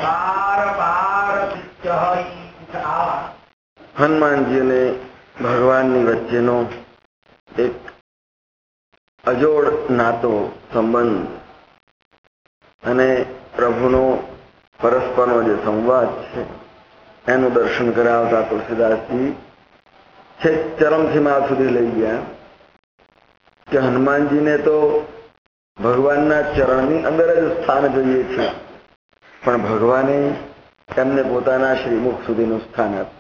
હનુમાનજી અને ભગવાનની વચ્ચેનો એક અજોડ નાતો સંબંધ અને પ્રભુનો પરસ્પરનો જે સંવાદ છે એનું દર્શન કરાવતા તુલસીદાસજી છે ચરમસીમા સુધી લઈ ગયા કે હનુમાનજીને તો ભગવાનના ચરણની અંદર જ સ્થાન જોઈએ છે, પણ ભગવાને એમને પોતાના શ્રીમુખ સુધીનું સ્થાન આપ્યું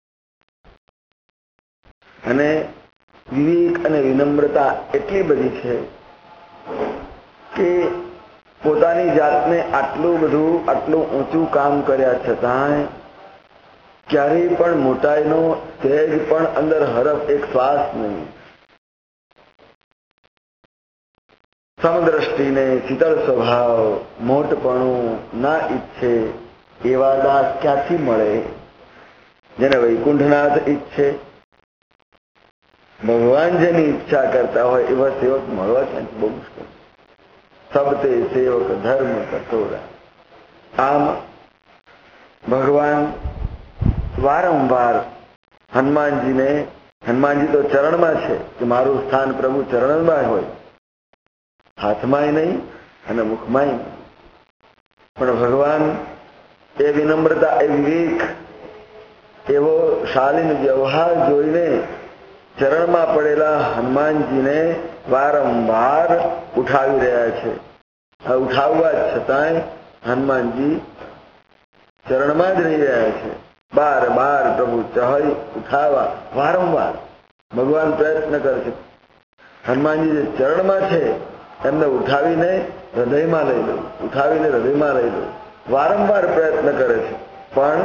અને વિવેક અને વિનમ્રતા એટલી બધી છે કે પોતાની જાતને આટલું ઊંચું કામ કર્યા છતાંય ક્યારેય પણ મોટાઈનો સહેજ પણ અંદર હરફ એક શ્વાસ નહીં. સમદ્રષ્ટિને શીતળ સ્વભાવ, મોટપણું ના ઈચ્છે એવા દાસ ક્યાંથી મળે? જેને વૈકુંઠનાથ ઈચ્છે, ભગવાન જેની ઈચ્છા કરતા હોય એવા સેવક મળવા ક્યાંથી બહુ મુશ્કેલ. સબતે સેવક ધર્મ કઠોરા. આમ ભગવાન વારંવાર હનુમાનજી તો ચરણમાં છે કે મારું સ્થાન પ્રભુ ચરણમાં હોય, હાથમાંય નહીં અને મુખમાંય નહીં. પણ ભગવાન એ વિનમ્રતા, એ વિવેક, એવો શાલીન વ્યવહાર જોઈને ચરણમાં પડેલા હનુમાનજીને વારંવાર ઉઠાવી રહ્યા છે. આ ઉઠાવવા છતાંય હનુમાનજી ચરણમાં જ રહી રહ્યા છે. બાર બાર પ્રભુ ચહઈ ઉઠાવવા વારંવાર ભગવાન પ્રયત્ન કરે છે. હનુમાનજી જે ચરણમાં છે એમને ઉઠાવીને હૃદયમાં લઈ લો, ઉઠાવીને હૃદયમાં લઈ લો, વારંવાર પ્રયત્ન કરે છે. પણ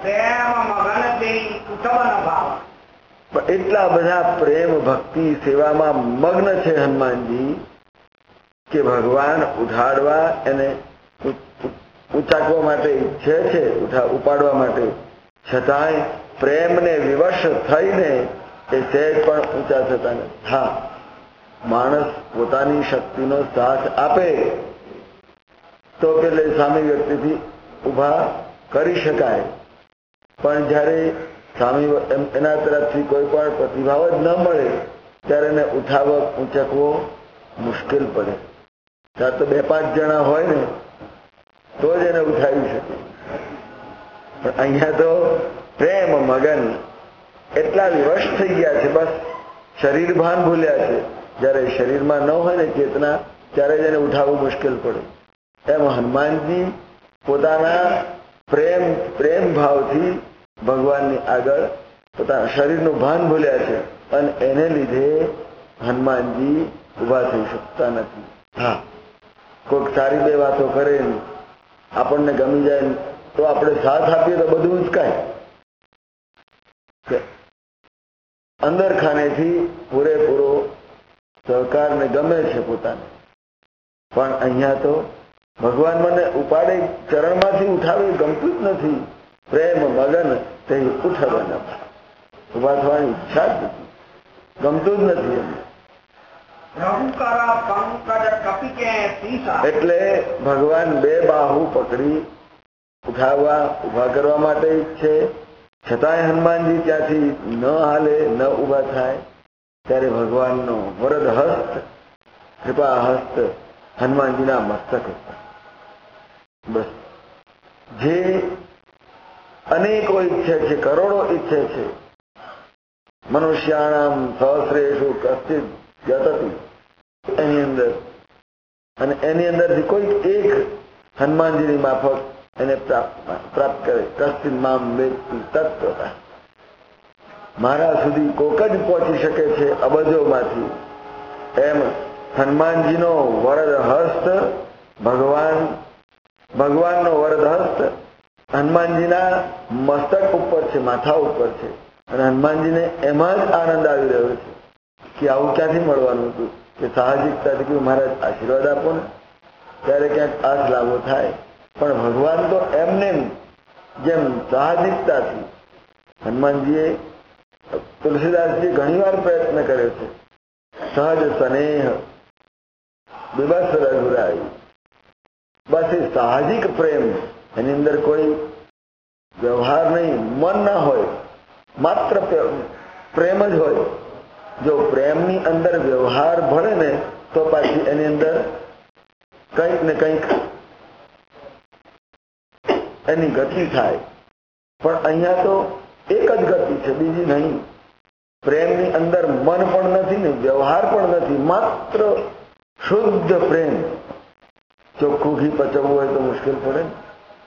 એટલા બધા પ્રેમ ભક્તિ સેવામાં મગ્ન છે હનુમાનજી કે ભગવાન ઉઠાડવા એને ઉચાકવા માટે ઈચ્છે છે, ઉપાડવા માટે, છતાંય પ્રેમને વિવશ થઈને એ સહેજ પણ ઊંચા થતા નથી. હા, માણસ પોતાની શક્તિનો સાથ આપે તો પેલે સામી વ્યક્તિથી ઊભા કરી શકાય, પણ જ્યારે સામી એના તરફથી કોઈ પણ પ્રતિભાવ જ ન મળે ત્યારે એને ઊંચકવો મુશ્કેલ પડે. ત્યારે તો 2-5 જણા હોય ને તો જ એને ઉઠાવી શકે. પણ અહીંયા તો પ્રેમ મગન એટલા વિવશ થઈ ગયા છે, બસ શરીર ભાન ભૂલ્યા છે. જ્યારે શરીરમાં ન હોય ને ચેતના, ત્યારે જ એને ઉઠાવવું મુશ્કેલ પડે. એમ હનુમાનજી પોતાના પ્રેમ ભાવથી ભગવાનની આગળ પોતાના શરીરનું ભાન ભૂલ્યા છે અને એને લીધે હનુમાનજી ઊભા થઈ શકતા નથી. હા, કોઈક સારી 2 વાતો કરે આપણને ગમી જાય તો આપણે સાથ આપીએ તો બધું ઉંચકાય. અંદર ખાનેથી પૂરેપૂરો સહકારને ગમે છે પોતાને, પણ અહીંયા તો ભગવાન મને ઉપાડે, ચરણમાંથી ઉઠાવે ગમતું જ નથી. પ્રેમ મગન તે ઉઠાવવાના, ઉભા થવાની ઈચ્છા જ નથી, ગમતું જ નથી એમને. એટલે ભગવાન 2 બાહુ પકડી ઉઠાવવા, ઉભા કરવા માટે ઈચ્છે, છતાંય હનુમાનજી ત્યાંથી ન હાલે, ન ઉભા થાય. ત્યારે ભગવાનનો વરદ હસ્ત, કૃપા હસ્ત હનુમાનજીના મસ્તક ઉપર. બસ જે અનેકો ઈચ્છે છે, કરોડો ઈચ્છે છે, મનુષ્યાણામ સહસ્રેષુ કશ્ચિદ યતતિ, એની અંદર, અને એની અંદરથી કોઈ એક હનુમાનજીની માફક એને પ્રાપ્ત કરે. કશ્ચિદ મામ વેત્તિ તત્વતઃ, મારા સુધી કોક જ પહોંચી શકે છે અબજોમાંથી. એમ હનુમાનજીનો વરદ હસ્ત ભગવાનનો વરદ હસ્ત હનુમાનજીના મસ્તક ઉપર છે, માથા ઉપર છે, અને હનુમાનજીને એમાં જ આનંદ આવી રહ્યો છે કે આવું ક્યાંથી મળવાનું હતું કે સાહજિકતાથી કે મહારાજ આશીર્વાદ આપો ને, ત્યારે ક્યાંક આશ લાભો થાય. પણ ભગવાન તો એમને જેમ સાહજિકતાથી, હનુમાનજીએ તુલસીદાસજી ઘણીવાર પ્રયત્ન કર્યો છે, સહજ સ્નેહ બિબસ રઘુરાઈ, બસ એ સાહજિક પ્રેમ એની અંદર કોઈ વ્યવહાર નહીં, મન ના હોય, માત્ર પ્રેમ જ હોય. જો પ્રેમની અંદર વ્યવહાર ભળે ને તો પાછી એની અંદર કંઈક ને કંઈક એની ગતિ થાય. પણ અહીંયા તો એક જ ગતિ છે, બીજી નહીં. પ્રેમની અંદર મન પણ નથી ને વ્યવહાર પણ નથી, માત્ર શુદ્ધ પ્રેમ. ચોખ્ખું ઘી પચવવું હોય તો મુશ્કેલ પડે ને,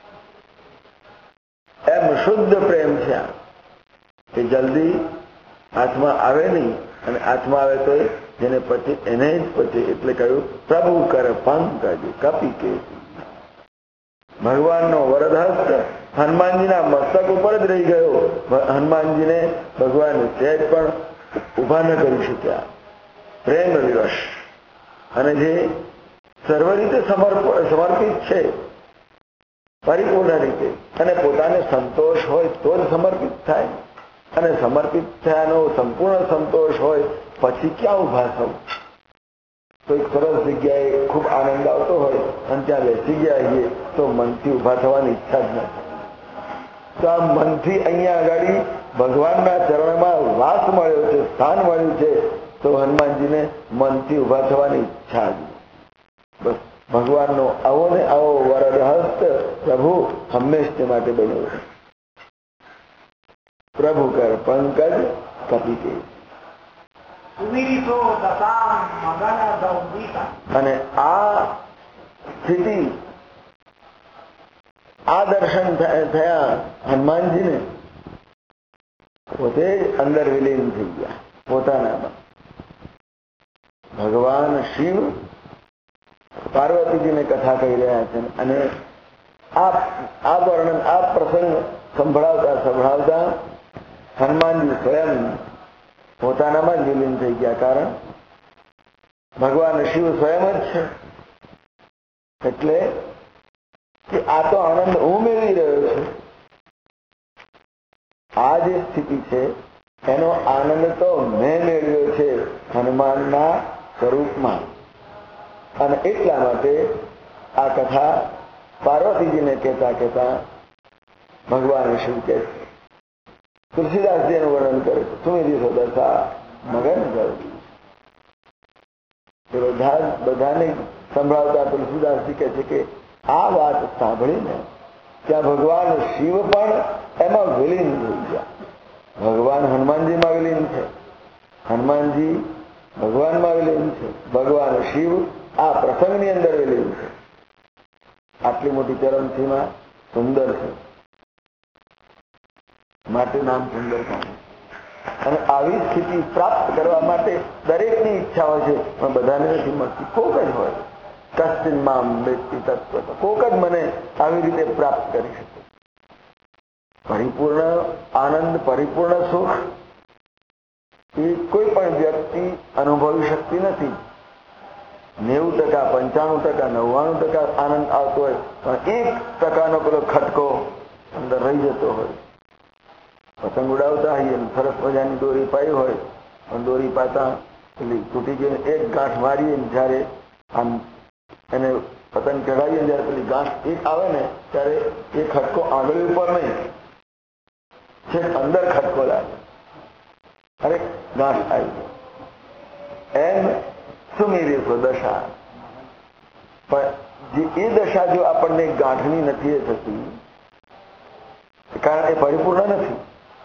એમ શુદ્ધ પ્રેમ છે આ, કે જલ્દી હાથમાં આવે નહીં, અને હાથમાં આવે તો જેને પચે એને જ પચે. એટલે કહ્યું પ્રભુ કર પંકજ કપી કે. ભગવાનનો વરદહસ્ત હનુમાનજીના મસ્તક ઉપર જ રહી ગયો. હનુમાનજીને ભગવાન સહેજ પણ ઉભા ન કરી શક્યા, પ્રેમ વિવશ. અને જે સર્વ રીતે સમર્પિત છે, પરિપૂર્ણ રીતે, અને પોતાને સંતોષ હોય તો જ સમર્પિત થાય. અને સમર્પિત થયાનો સંપૂર્ણ સંતોષ હોય પછી ક્યાં ઉભા થવું? કોઈક સરસ જગ્યાએ ખૂબ આનંદ આવતો હોય અને ત્યાં બેસી ગયા હોઈએ તો મનથી ઉભા થવાની ઈચ્છા જ નથી. તો આ મનથી અહીંયા આગળ ભગવાનના ચરણમાં વાસ મળ્યો છે, સ્થાન મળ્યું છે, તો હનુમાનજીને મનથી ઉભા થવાની ઈચ્છા જ. બસ ભગવાનનો આવો ને આવો વરદહસ્ત પ્રભુ હંમેશ માટે બન્યો છે. પ્રભુ કર પંકજ કપી કે. અને આ સ્થિતિ, આ દર્શન થયા હનુમાનજીને, પોતે અંદર વિલીન થઈ ગયા પોતાનામાં. ભગવાન શિવ પાર્વતીજીને કથા કહી રહ્યા છે, અને આ વર્ણન, આ પ્રસંગ સંભળાવતા હનુમાનજી સ્વયં પોતાનામાં જ વિલીન થઈ ગયા. કારણ ભગવાન શિવ સ્વયં જ છે. એટલે કે આ તો આનંદ હું મેળવી રહ્યો છું. આ જે સ્થિતિ છે એનો આનંદ તો મેં મેળવ્યો છે હનુમાનના સ્વરૂપમાં. અને એટલા માટે આ કથા પાર્વતીજીને કહેતા ભગવાન શિવ કહે છે. તુલસીદાસજી એનું વર્ણન કરે છે. સુમેરી સોદશા મગન ગયું. બધાને સંભળાવતા તુલસીદાસજી કહે છે કે આ વાત સાંભળીને ત્યાં ભગવાન શિવ પણ એમાં વિલીન થઈ ગયા. ભગવાન હનુમાનજીમાં વિલીન છે, હનુમાનજી ભગવાનમાં વિલીન છે, ભગવાન શિવ આ પ્રસંગની અંદર વિલીન છે. આટલી મોટી ચરમસીમા સુંદર છે, માટે નામ સુંદરકાંડ. અને આવી સ્થિતિ પ્રાપ્ત કરવા માટે દરેકની ઈચ્છા હોય છે, પણ બધાને નથી મળતી. કોક જ હોય, કશ્ચિન મામ વેત્તિ તત્વતઃ, કોક જ મને આવી રીતે પ્રાપ્ત કરી શકે. પરિપૂર્ણ આનંદ, પરિપૂર્ણ સુખ એ કોઈ પણ વ્યક્તિ અનુભવી શકતી નથી. 90%, 95%, 99% આનંદ આવતો હોય, પણ 1% પેલો ખટકો અંદર રહી જતો હોય. પતંગ ઉડાવતા હોઈએ, સરસ મજાની દોરી પાઈ હોય, પણ દોરી પાતા પેલી તૂટી ગઈ, એક ગાંઠ મારીએ, જયારે આમ એને પતંગ ચડાવીએ, જયારે પેલી ગાંઠ એક આવે ને ત્યારે એ ખટકો આંગળી ઉપર નહીં, છે અંદર ખટકો લાગે, અરે ગાંઠ આવી. એમ સુમેરી દશા. પણ એ દશા જો આપણને ગાંઠની નથી થતી, કારણ એ પરિપૂર્ણ નથી.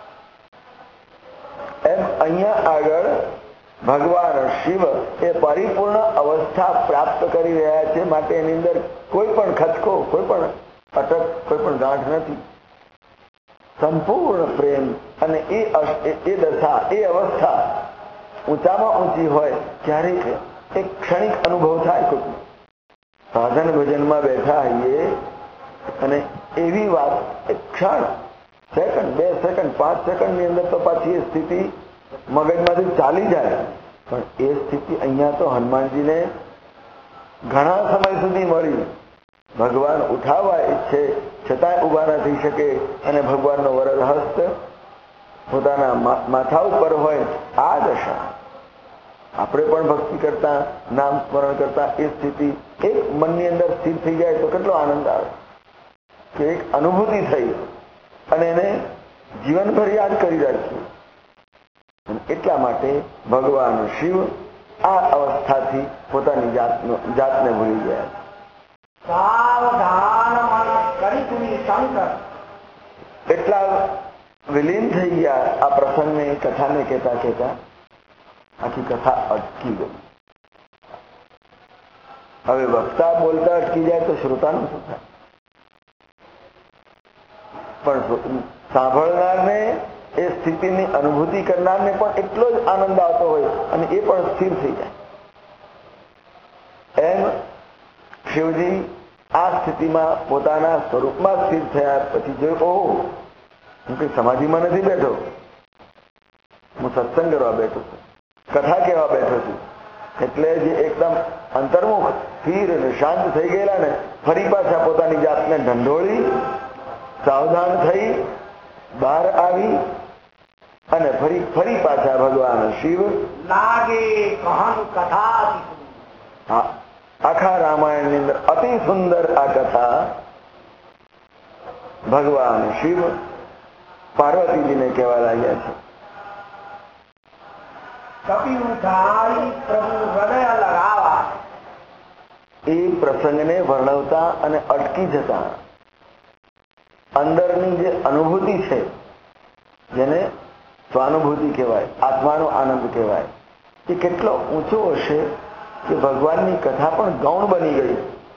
એમ અહીંયા આગળ ભગવાન શિવ એ પરિપૂર્ણ અવસ્થા પ્રાપ્ત કરી રહ્યા છે, માટે એની અંદર કોઈ પણ ખચકો, કોઈ પણ અટક, કોઈ પણ ગાંઠ નથી. સંપૂર્ણ પ્રેમ. અને એ દશા, એ અવસ્થા ઊંચામાં ઊંચી હોય ત્યારે એક ક્ષણિક અનુભવ થાય. કોઈ સાધન ભજનમાં બેઠા હોઈએ અને એવી વાત એક ક્ષણ, સેકન્ડ, 2 સેકન્ડ, 5 સેકન્ડની અંદર તો પાછી એ સ્થિતિ મગજમાંથી ચાલી જાય. પણ એ સ્થિતિ અહીંયા તો હનુમાનજીને ઘણા સમય સુધી મળી. ભગવાન ઉઠાવવા ઈચ્છે છતાંય ઉભા ન થઈ શકે, અને ભગવાનનો વરદ હસ્ત પોતાના માથા ઉપર હોય. આ દશા આપણે પણ ભક્તિ કરતા, નામ સ્મરણ કરતા એ સ્થિતિ એક મનની અંદર સ્થિર થઈ જાય તો કેટલો આનંદ આવે. કે એક અનુભૂતિ થઈ અને એને જીવનભર યાદ કરી રાખ્યું. એટલા માટે ભગવાન શિવ આ અવસ્થાથી પોતાની જાતને ભૂલી ગયા. સાવધાન મન કરી શંકર, એટલા વિલીન થઈ ગયા આ પ્રસંગને, કથાને કહેતા કહેતા આખી કથા અટકી ગઈ. હવે વક્તા બોલતા અટકી જાય તો શ્રોતાનું શું થાય? પણ સાંભળનારને, એ સ્થિતિની અનુભૂતિ કરનારને પણ એટલો જ આનંદ આવતો હોય અને એ પણ સ્થિર થઈ જાય. એમ શિવજી આ સ્થિતિમાં પોતાના સ્વરૂપમાં સ્થિર થયા પછી જોયું, ઓહ, હું કઈ સમાધિમાં નથી બેઠો, હું સત્સંગ કરવા બેઠો છું, કથા કહેવા બેઠો છું. એટલે જે એકદમ અંતર્મુખ સ્થિર અને શાંત થઈ ગયેલા ને, ફરી પાછા પોતાની જાતને ઢંઢોળી સાવધાન થઈ બહાર આવી અને ફરી પાછા ભગવાન શિવ લાગે કહન કથા. હા, આખા રામાયણની અંદર અતિ સુંદર આ કથા ભગવાન શિવ પાર્વતીજીને કહેવા લાગ્યા છે. પ્રભુ હૃદય લગાવા, એ પ્રસંગને વર્ણવતા અને અટકી જતા અંદરની જે અનુભૂતિ છે, જેને સ્વાનુભૂતિ કહેવાય, આત્માનો આનંદ કહેવાય, એ કેટલો ઊંચો હશે કે ભગવાનની કથા પણ ગૌણ બની ગઈ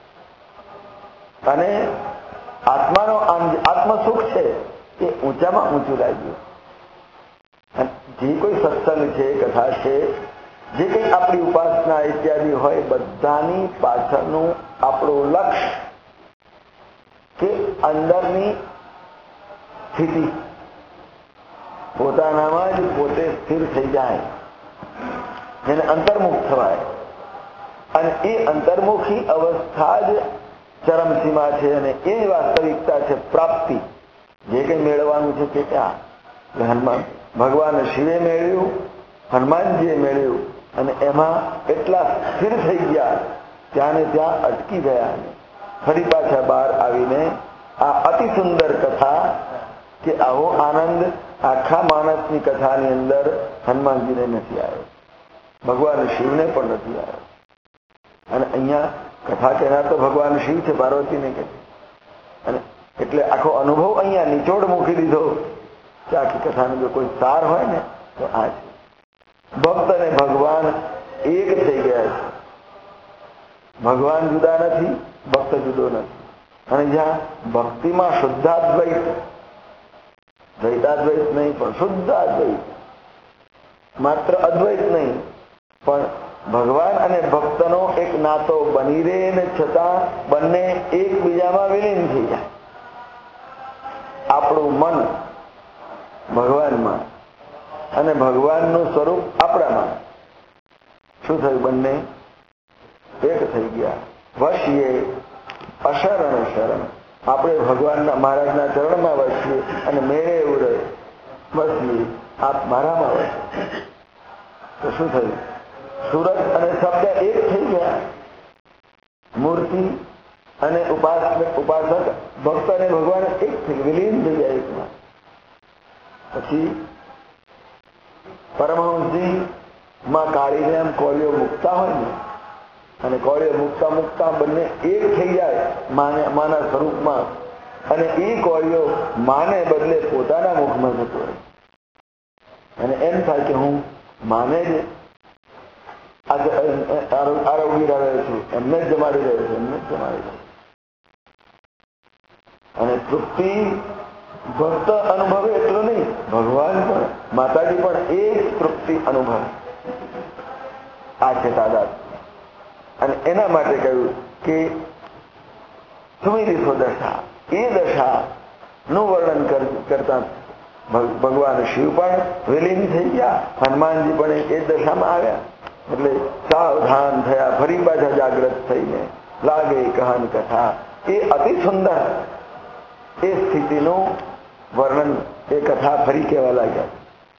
અને આત્માનો આત્મસુખ છે એ ઊંચામાં ઊંચું લાગ્યું. જે કોઈ સત્સંગ છે, કથા છે, જે કંઈ આપણી ઉપાસના ઇત્યાદિ હોય, બધાની પાછળનું આપણું લક્ષ્ય કે અંદરની સ્થિતિ પોતાનામાં જ પોતે સ્થિર થઈ જાય, જેને અંતર્મુખ થવાય. અને એ અંતર્મુખી અવસ્થા જ ચરમસીમા છે અને એ જ વાસ્તવિકતા છે, પ્રાપ્તિ. જે કંઈ મેળવવાનું છે તે ત્યાં હનુમાન ભગવાન શિવે મેળવ્યું, હનુમાનજીએ મેળવ્યું અને એમાં એટલા સ્થિર થઈ ગયા, ત્યાં ને ત્યાં અટકી ગયા. ફરી પાછા બહાર આવીને આ અતિ સુંદર કથા, કે આવો આનંદ આખા માણસની કથાની અંદર હનુમાનજીને નથી આવ્યો, ભગવાન શિવને પણ નથી આવ્યો. અને અહીંયા કથા કહેનાર તો ભગવાન શિવ છે, પાર્વતીને કહે. અને એટલે આખો અનુભવ અહીંયા નિચોડ મૂકી દીધો કે આખી કથાનો જો કોઈ સાર હોય ને તો આ છે. ભક્ત અને ભગવાન એક થઈ ગયા છે. ભગવાન જુદા નથી, ભક્ત જુદો નથી. અને જ્યાં ભક્તિમાં શુદ્ધાદ્વૈત, દ્વૈતાદ્વૈત નહીં પણ શુદ્ધાદ્વૈત, માત્ર અદ્વૈત નહીં પણ ભગવાન અને ભક્તનો એક નાતો બની રહે ને છતાં બંને એકબીજામાં વિલીન થઈ જાય. આપણું મન ભગવાનમાં અને ભગવાનનું સ્વરૂપ આપણામાં શું થયું? બંને એક થઈ ગયા. વસીએ અશરણ શરણ, આપણે ભગવાનના મહારાજના ચરણમાં વસીએ અને મેળે એવું રહે, વસીએ આપ મારામાં વસે. તો શું થયું? સુરત અને શબ્દ એક થઈ ગયા. મૂર્તિ અને ઉપાસક ભક્ત અને ભગવાન એક થઈ, વિલીન થઈ જાય એકમાં. પછી પરમહંસજી માં કાળીને એમ કોળીઓ મૂકતા હોય ને, અને કોળીઓ મૂકતા મૂકતા બંને એક થઈ જાય માના સ્વરૂપમાં, અને એ કોળીઓ માને બદલે પોતાના મુખમાં જતો રહે. અને એમ થાય કે હું માને જ આરોગી રહ્યો છું, એમને જ જમાડી રહ્યો છું, એમને જ જમાડી રહ્યો. અને તૃપ્તિ ભક્ત અનુભવે એટલો નહીં, ભગવાન પણ, માતાજી પણ એ તૃપ્તિ અનુભવે. આ છે તાદાદ. અને એના માટે કહ્યું કે સુમિરી દશા, એ દશાનું વર્ણન કરતા ભગવાન શિવ પણ વિલીન થઈ ગયા, હનુમાનજી પણ એ દશામાં આવ્યા. એટલે સાવધાન થયા, ફરી પાછા જાગ્રત થઈને લાગે કહાન કથા. એ અતિ સુંદર એ સ્થિતિનું વર્ણન એ કથા ફરી કહેવા લાગ્યા.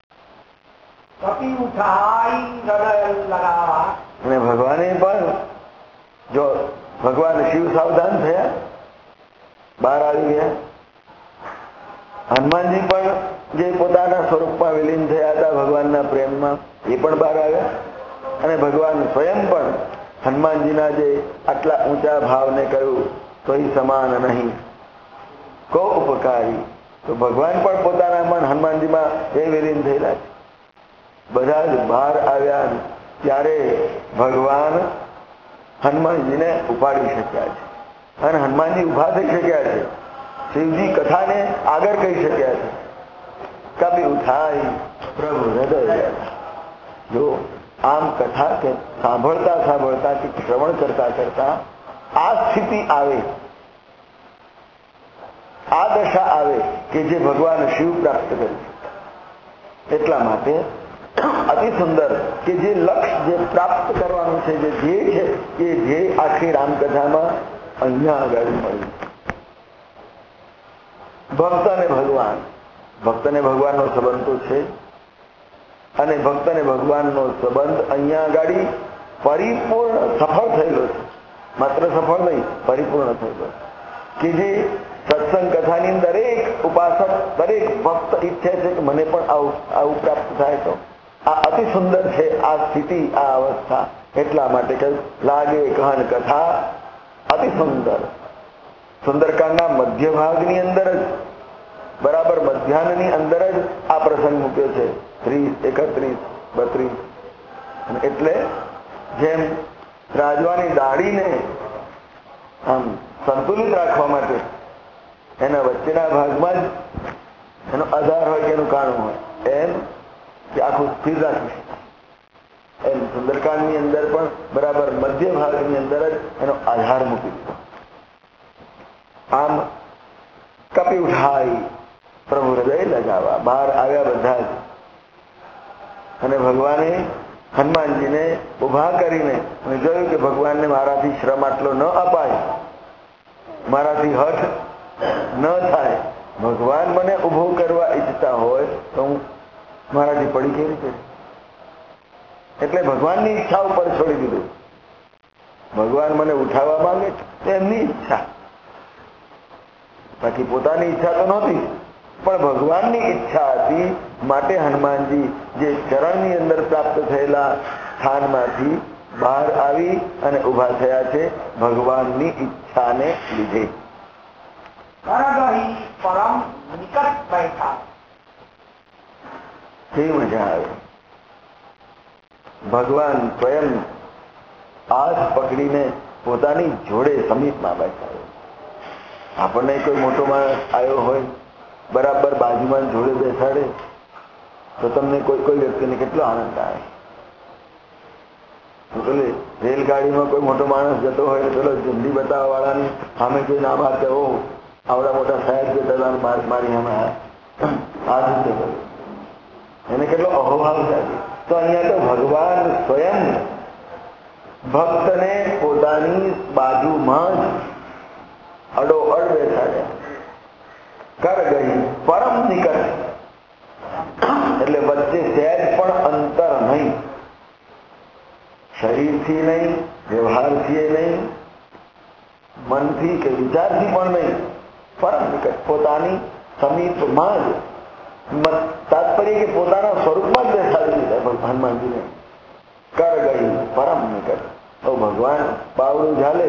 અને ભગવાને પણ, જો ભગવાન શિવ સાવધાન થયા બહાર આવી ગયા. હનુમાનજી પણ જે પોતાના સ્વરૂપમાં વિલીન થયા હતા ભગવાનના પ્રેમમાં, એ પણ બહાર આવ્યા. અને ભગવાન સ્વયં પણ હનુમાનજીના જે આટલા ઊંચા ભાવને કહ્યું કોઈ સમાન નહીં કો ઉપકારી. તો ભગવાન પણ પોતાના મન હનુમાનજીમાં એ વિલીન થયેલા છે. બધા જ બહાર આવ્યા ત્યારે ભગવાન હનુમાનજીને ઉપાડી શક્યા છે અને હનુમાનજી ઉભા થઈ શક્યા છે. શિવજી કથાને આગળ કહી શક્યા છે. કભી ઉઠાઈ પ્રભુ હૃદય. જો આમ કથા કે સાંભળતા સાંભળતા કે શ્રવણ કરતા કરતા આ સ્થિતિ આવે, આ દશા આવે કે જે ભગવાન શિવ પ્રાપ્ત કરી શકે. એટલા માટે અતિ સુંદર કે જે લક્ષ્ય જે પ્રાપ્ત કરવાનું છે, જે ધ્યેય છે, એ ધ્યેય આખી રામકથામાં અહીંયા આગળ મળ્યું. ભક્ત અને ભગવાન, ભક્તને ભગવાનનો સંબંધ તો છે અને ભક્તને ભગવાનનો સંબંધ અહીંયા આગળ પરિપૂર્ણ સફળ થયેલો છે. માત્ર સફળ નહીં, પરિપૂર્ણ થયેલો કે જે સત્સંગ કથાની દરેક ઉપાસક, દરેક ભક્ત ઈચ્છે છે કે મને પણ આવું પ્રાપ્ત થાય. તો આ અતિ સુંદર છે આ સ્થિતિ, આ અવસ્થા. એટલા માટે કે લાગે કહન કથા અતિ સુંદર. સુંદરકાંડના મધ્ય ભાગની અંદર જ, બરાબર મધ્યાહની અંદર જ આ પ્રસંગ મૂક્યો છે. 30, 31, 32. એટલે જેમ રાજવાની દાઢીને આમ સંતુલિત રાખવા માટે એના વચ્ચેના ભાગમાં જ એનો આધાર હોય કે એનું કાણું હોય, એમ કે આખું સ્થિર રાખી શકાય. એમ સુંદરકાંડની અંદર પણ બરાબર મધ્ય ભાગની અંદર જ એનો આધાર મૂકી દીધો. આમ કપી ઉઠાઈ પ્રભુ હૃદય લગાવવા બહાર આવ્યા બધા જ. અને ભગવાને હનુમાનજીને ઉભા કરીને જોયું કે ભગવાનને મારાથી શ્રમ આટલો ન અપાય, મારાથી હઠ ન થાય. ભગવાન મને ઉભો કરવા ઈચ્છતા હોય તો હું મારાથી પડી કેવી રીતે? એટલે ભગવાનની ઈચ્છા ઉપર છોડી દીધું. ભગવાન મને ઉઠાવવા માંગે તો એમની ઈચ્છા, બાકી પોતાની ઈચ્છા તો નહોતી, પણ ભગવાનની ઈચ્છા હતી. માટે હનુમાનજી જે ચરણની અંદર પ્રાપ્ત થયેલા સ્થાનમાંથી બહાર આવી અને ઉભા થયા છે ભગવાનની ઈચ્છાને લીધે. કેવી મજા આવે. ભગવાન સ્વયં હાથ પકડીને પોતાની જોડે સમીપમાં બેઠા. આપણને કોઈ મોટો માણસ આવ્યો હોય, બરાબર બાજુમાં જોડે બેસાડે તો તમને કોઈ વ્યક્તિને કેટલો આનંદ આવે. રેલગાડીમાં કોઈ મોટો માણસ જતો હોય તો પેલો ઝંડી બતાવવા વાળાની સામે કોઈ ના મારતે, ઓ આવડા મોટા સાહેબ જતા મારી સામે હાથ ઊંચો કર્યો, એને કેટલો અહોભાવ થાય. તો અહીંયા તો ભગવાન સ્વયં ભક્તને પોતાની બાજુમાં જ અડોઅડ બેસાડ્યા. કર ગઈ પરમ નિકટ, એટલે વચ્ચે સહેજ પણ અંતર નહીં, શરીરથી નહીં, વ્યવહારથી નહીં, મનથી કે વિચારથી પણ નહીં, પરમ નિકટ પોતાની સમીપમાં જ. તાત્પર્ય કે પોતાના સ્વરૂપમાં જ બેસાડી દીધા હનુમાનજીને. કર ગઈ પરમ નિકટ. તો ભગવાન બાવડું ઝાલે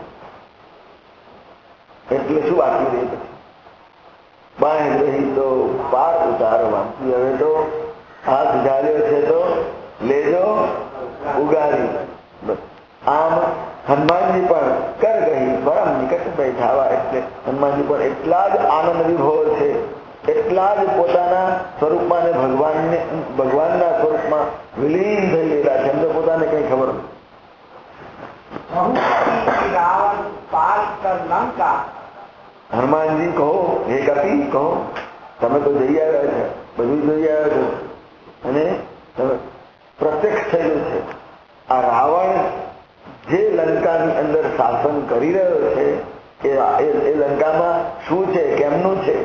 એટલે શું બાકી રહે? પછી બાંધ રહી તો પાર ઉતારવા. હવે તો હાથ ઝાલ્યો છે તો લેજો ઉગારી. આમ હનુમાનજી પણ કર ગઈ પરમ નિકટ બેઠાવા. એટલે હનુમાનજી પણ એટલા જ આનંદ વિભોર છે, એટલા જ પોતાના સ્વરૂપમાં ને ભગવાનના સ્વરૂપમાં વિલીન થઈ ગયેલા છે. એમ તો પોતાને કઈ ખબર નથી. હનુમાનજી કહો, હે કપી કહો, તમે તો જઈ આવ્યા છે, બધું જઈ આવ્યા છો અને તમે પ્રત્યક્ષ થયેલું છે. આ રાવણ જે લંકાની અંદર શાસન કરી રહ્યો છે એ લંકામાં શું છે, કેમનું છે?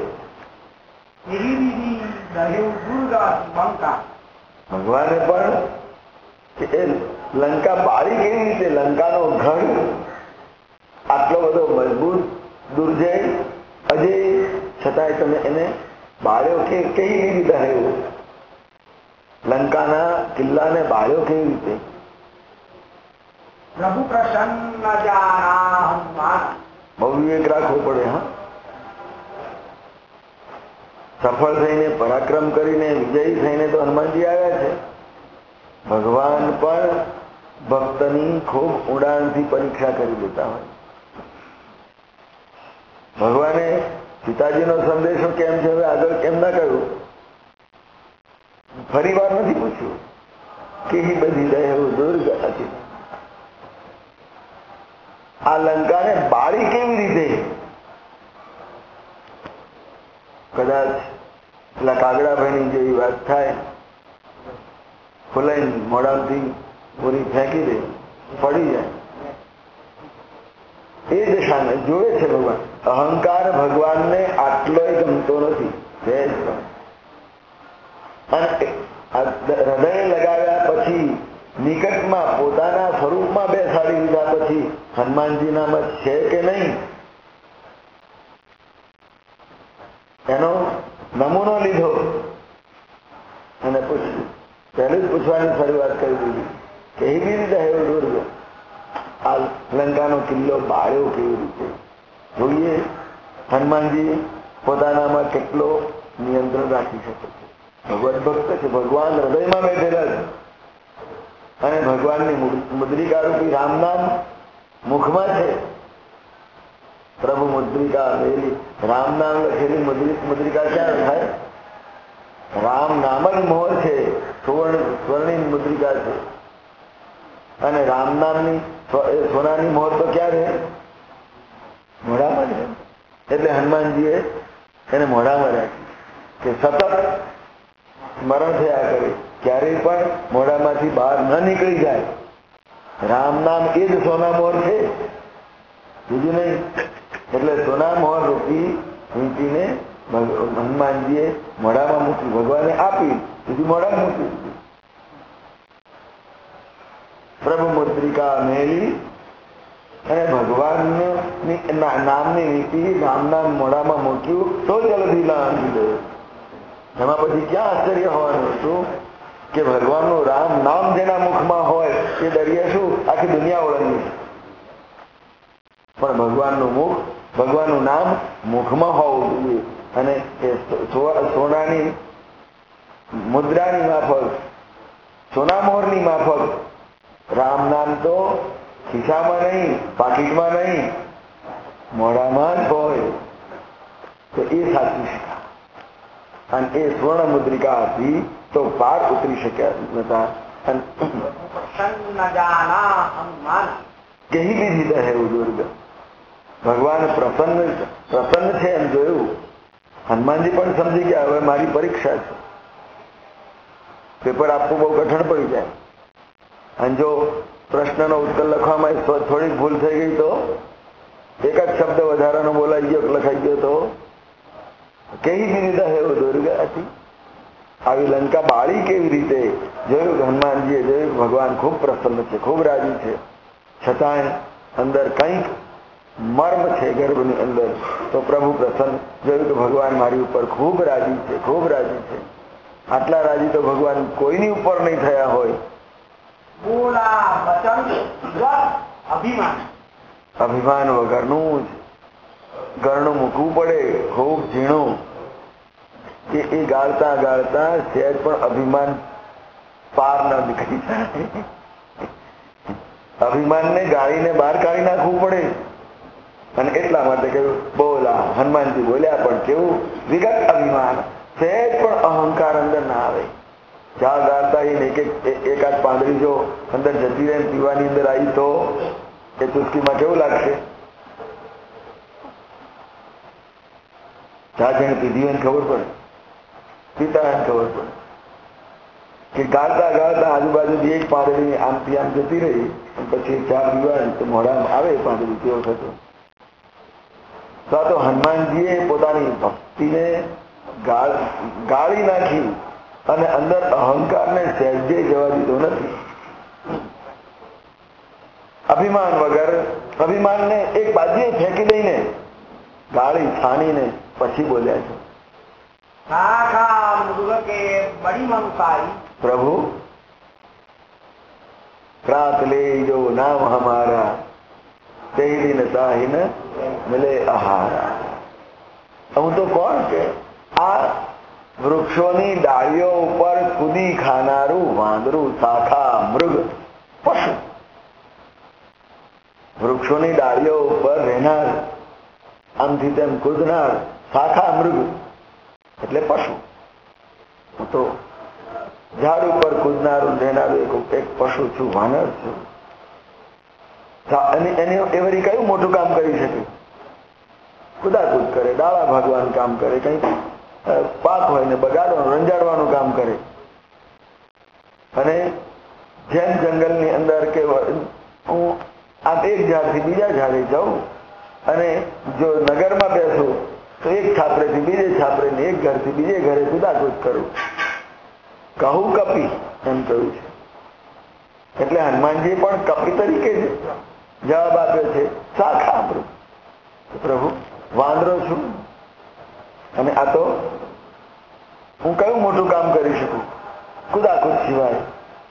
ભગવાને પણ એ લંકા બાળી કેવી રીતે, લંકાનો ઘર આટલો બધો મજબૂત દુર્જય છતાંય તમે એને બાળ્યો કેવી રીતે રહ્યો? લંકાના કિલ્લાને બાળ્યો કેવી રીતે? પ્રભુ પ્રસન્ન જાના હનુમાન. બહુ વિવેક રાખવો પડે. હા, સફળ થઈને, પરાક્રમ કરીને, વિજયી થઈને તો હનુમાનજી આવ્યા છે. ભગવાન પણ ભક્તની ખૂબ ઊંડાણથી પરીક્ષા કરી લેતા હોય. ભગવાને સીતાજીનો સંદેશો કેમ છે હવે આગળ કેમ ના કહ્યું? ફરી વાર નથી પૂછ્યું. કેવી બધી રહેવું દુર્ગ હતી. આ લંકાને બાળી કેવી રીતે? કદાચ પેલા કાગડાભાઈની જેવી વાત થાય, ખોલાઈ મોઢાથી પૂરી ફેંકી દે, પડી જાય. એ દશાને જોવે છે ભગવાન. અહંકાર ભગવાનને આટલોય ગમતો નથી. અને હૃદય લગાવ્યા પછી નિકટમાં પોતાના સ્વરૂપમાં બેસાડી દીધા પછી હનુમાનજીનામાં છે કે નહીં એનો નમૂનો લીધો અને પૂછ્યું. પહેલું જ પૂછવાની શરૂઆત કરી દીધી. કેવી રીતે આવ્યો દુર્ગ? આ લંકાનો કિલ્લો બાળ્યો કેવી રીતે? જોઈએ હનુમાનજી પોતાનામાં કેટલો નિયંત્રણ રાખી શકે છે. ભગવત ભક્ત છે. ભગવાન હૃદયમાં બેઠેલા છે અને ભગવાનની મુદ્રિકા રૂપી રામ નામ મુખમાં છે. પ્રભુ મુદ્રિકા મેલી રામ નામ લખેલી મુદ્રિકા ક્યાં થાય? રામ નામ જ મોહર છે. સ્વર્ણિમ મુદ્રિકા છે અને રામ નામની સોનાની મોહર તો ક્યાં રહે? મોઢામાં છે. એટલે હનુમાનજીએ એને મોઢામાં રાખી કે સતત સ્મરણ થયા કરે, ક્યારેય પણ મોઢામાંથી બહાર ન નીકળી જાય. રામ નામ એ જ સોના મોહર છે, બીજું નહીં. એટલે સોના મોહર રૂપી વીંટીને હનુમાનજીએ મોઢામાં મૂકી, ભગવાને આપી, બીજું મોઢામાં મૂકી. પ્રભુ મુદ્રિકા મેલી અને ભગવાનની નામની વીંટી રામના મોઢામાં મૂક્યું તો જલ્દી લાંબી ગયો. એમાં પછી ક્યાં આશ્ચર્ય હોવાનું હતું કે ભગવાનનું રામ નામ જેના મુખમાં હોય એ દરિયા શું આખી દુનિયા ઓળંગી. પણ ભગવાનનું મુખ, ભગવાનનું નામ મુખમાં હોવું જોઈએ અને એ સોનાની મુદ્રાની માફક, સોના મોહરની માફક રામ નામ તો ખિસ્સામાં નહીં, પાકીટમાં નહીં, મોઢામાં જ હોય. તો એ સાચી શીખા અને એ સ્વર્ણ મુદ્રિકા હતી તો પાર ઉતરી શક્યા નતા. કહી દીધી દહેવું દુર્ગ. ભગવાન પ્રસન્ન છે એમ જોયું. હનુમાનજી પણ સમજી ગયા હવે મારી પરીક્ષા છે. પેપર આપવું બહુ કઠણ પડી જાય અને જો પ્રશ્નનો ઉત્તર લખવામાં થોડીક ભૂલ થઈ ગઈ તો એક જ શબ્દ વધારાનો બોલાઈ ગયો, લખાઈ ગયો તો કેવી દીધી દહેવું દુર્ગ હતી. આવી લંકા બાળી કેવી રીતે? જોયું હનુમાનજીએ, જોયું ભગવાન ખૂબ પ્રસન્ન છે, ખૂબ રાજી છે. છતાંય અંદર કંઈક મર્મ છે ગર્ભની અંદર. તો પ્રભુ પ્રસન્ન, જોયું કે ભગવાન મારી ઉપર ખૂબ રાજી છે, ખૂબ રાજી છે. આટલા રાજી તો ભગવાન કોઈની ઉપર નહીં થયા હોય. અભિમાન વગરનું જ ગરણું મૂકવું પડે, ખૂબ ઝીણું કે એ ગાળતા ગાળતા સહેજ પણ અભિમાન પાર ન નીકળી જાય. અભિમાનને ગાળીને બહાર કાઢી નાખવું પડે અને એટલા માટે કહ્યું બોલા. હનુમાનજી બોલ્યા પણ કેવું વિગત અભિમાન, સહેજ પણ અહંકાર અંદર ના આવે. ચા ગાળતા એકાદ પાંદડી જો અંદર જતી રહે પીવાની અંદર આવી તો એ ચુસ્કીમાં કેવું લાગશે? ચા જેને પીધી હોય ખબર પડે, પીતા ખબર પડે કે ગાળતા ગાળતા આજુબાજુ એક પાંદડી આમથી આમ જતી રહી પછી ચા પીવાની તો મોઢામાં આવે પાંદડી કેવો થતો. તો હનુમાનજીએ પોતાની ભક્તિને ગાળી નાખી અને અંદર અહંકારને સહેજે જવા દીધો નથી. અભિમાન વગર, અભિમાનને એક બાજુએ ફેંકી દઈને ગાળી છાણીને પછી બોલ્યા છે. સાખા મૃગ કે બડી મમતાઈ પ્રભુ રાત લે જો નામ હમારા તે દિન તાહી ન મિલે આહારા. હું તો કોણ કે આ વૃક્ષોની ડાળીઓ ઉપર કૂદી ખાનારું વાંદરું શાખા મૃગ પશુ. વૃક્ષોની ડાળીઓ ઉપર રહેનાર આમથી તેમ કૂદનાર શાખા મૃગ એટલે પશુ. હું તો ઝાડ ઉપર કૂદનારું રહેનારું એક પશુ છું, વાનર છું. એને એવરી કયું મોટું કામ કરી શકે? કુદાકૂદ કરે, ડાળા ભાગવાનું કામ કરે, કંઈક પાક હોય ને બગાડવાનું રંજાડવાનું કામ કરે. અને જેમ જંગલની અંદર કે હું આ એક ઝાડથી બીજા ઝાડે જાઉં અને જો નગરમાં બેસું તો એક છાપરેથી બીજે છાપરે ને એક ઘરથી બીજે ઘરે કુદાકૂદ કરું. કહું કપી એમ કહ્યું છે. એટલે હનુમાનજી પણ કપી તરીકે જવાબ આપ્યો છે, શાખા મૃગ. પ્રભુ વાંદરો છું અને આ તો હું કયું મોટું કામ કરી શકું કુદાકૂદ સિવાય?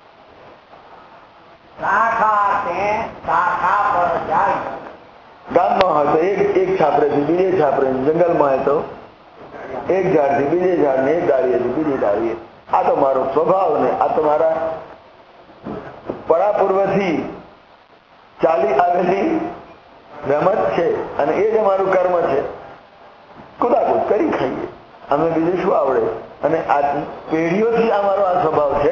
ગામમાં હોય તો એક છાપરેથી બીજે છાપરે, જંગલમાં હોય તો એક ઝાડથી બીજે ઝાડ ને એક ડાળીએથી બીજી ડાળીએ. આ તો મારો સ્વભાવ ને આ તો મારા પરાપૂર્વથી ચાલી આવેલી રમત છે અને એ જ અમારું કર્મ છે. કુદાકૂદ કરી ખાઈએ, અમે બીજું શું આવડે? અને આ પેઢીઓથી અમારો આ સ્વભાવ છે.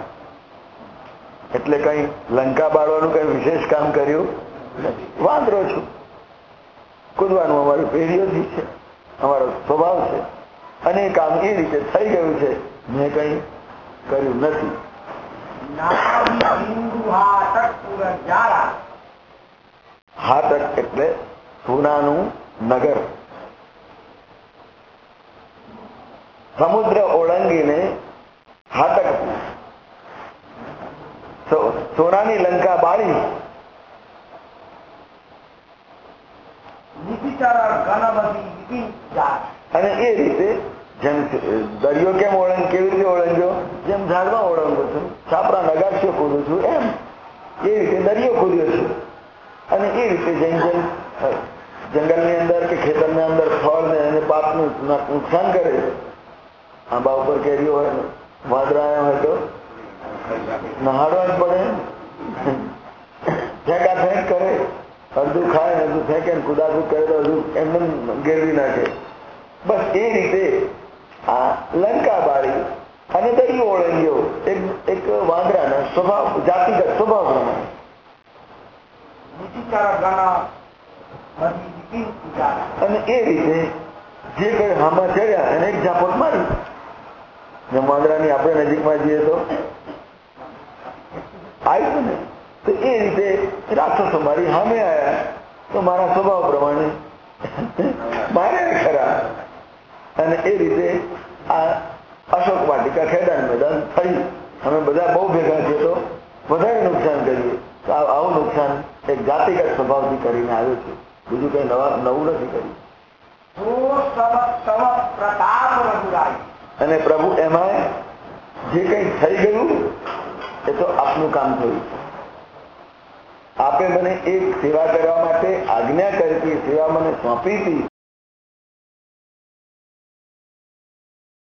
એટલે કઈ લંકા બાળવાનું કઈ વિશેષ કામ કર્યું નથી. વાંદરો છું, કૂદવાનું અમારી પેઢીઓથી છે, અમારો સ્વભાવ છે. અને એ કામ એ રીતે થઈ ગયું છે, મેં કઈ કર્યું નથી. હાટક એટલે સોનાનું નગર. સમુદ્ર ઓળંગીને હાટક સોનાની લંકા બાળી અને એ રીતે જેમ દરિયો કેમ કેવી રીતે ઓળંગ્યો? જેમ ઝાડમાં ઓળંગો છું, છાપરા નગાક્ષો કૂદું છું એમ એ રીતે દરિયો કૂદ્યો છું. અને એ રીતે જેમ જેમ જંગલની અંદર કે ખેતરની અંદર ફળ ને અને પાકનું નુકસાન કરે, આંબા ઉપર કેરીઓ હોય ને વાદળા હોય તો નહાડવા જ પડે, ફેંકાફેંક કરે, અડધું ખાય અડધું ફેંકે ને કુદાકૂદ કરે તો હજુ એમને ગેરવી નાખે. બસ એ રીતે આ લંકા બાળી અને દરિયો ઓળંગ્યો એક વાંદરાના સ્વભાવ, જાતિગત સ્વભાવ પ્રમાણે. અને એ રીતે જે કઈ હામાં ચડ્યા અને એક ઝાપટ મારી. જેમ વાંદરાની આપણે નજીકમાં જઈએ તો આવ્યું ને, તો એ રીતે રાક્ષસો મારી સામે આવ્યા તો મારા સ્વભાવ પ્રમાણે મારે ખરા. અને એ રીતે આ અશોક વાટિકા ખેદાન મેદાન થઈ. અમે બધા બહુ ભેગા છીએ તો વધારે નુકસાન કરીએ. તો આવું નુકસાન એક જાતિગત સ્વભાવથી કરીને આવ્યું છે, બીજું કઈ નવું નથી કર્યું. અને પ્રભુ એમાં જે કઈ થઈ ગયું એ તો આપનું કામ થયું છે. આપે મને એક સેવા કરવા માટે આજ્ઞા કરી હતી, સેવા મને સોંપી હતી,